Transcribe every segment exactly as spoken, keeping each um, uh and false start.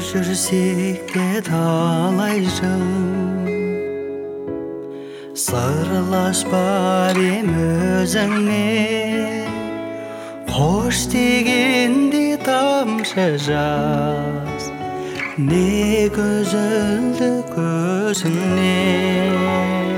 жүрсек те талай жыл, сырласпап ем өзіңмен. Қош дегенде тамшы жас, не көзілді көзіңнен.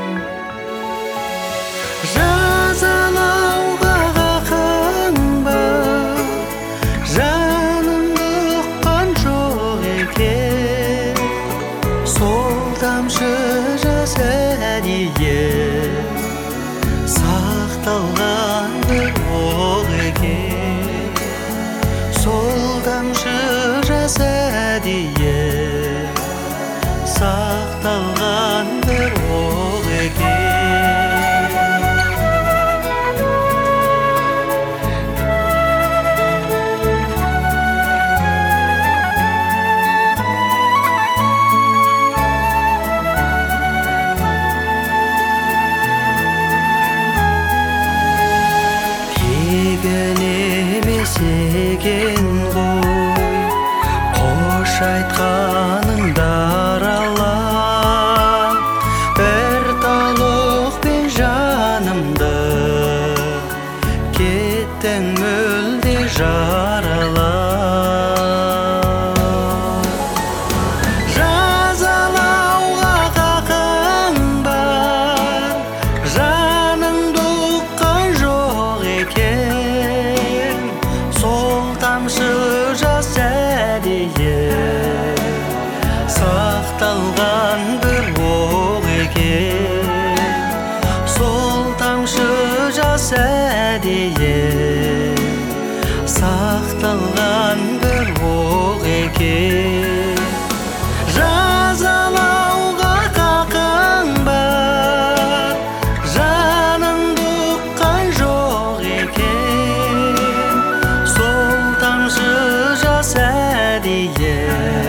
Жазалауға хақың бар, жанымды ұққан жоқ екен. Сол тамшы жас әдейі сақталған бір оқ екен. Сол тамшы жас әдейі сақталған бір оқ екен. Тегін емес екен ғой қош айтқаның даралап, бір талықпен жанымды кеттің мүлде жаралап. Жазалауға хақың бар, жаныңды ұққан жоқ екен. Сол тамшы жас әдейі сақталған бір оқ екен. Сол тамшы жас әдейі сақталған бір оқ екен. Жазалауға хақың бар, жаныңды ұққан жоқ екен. Сол тамшы жас әдейі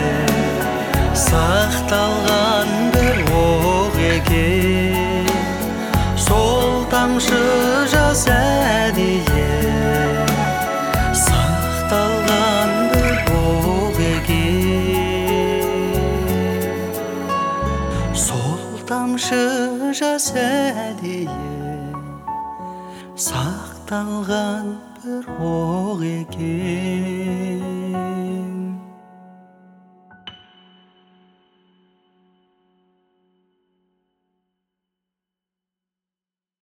сақталған бір оқ екен. Сол тамшы жас әдейі сақталған бір оқ екен. Сол тамшы жас әдейі сақталған бір оқ екен.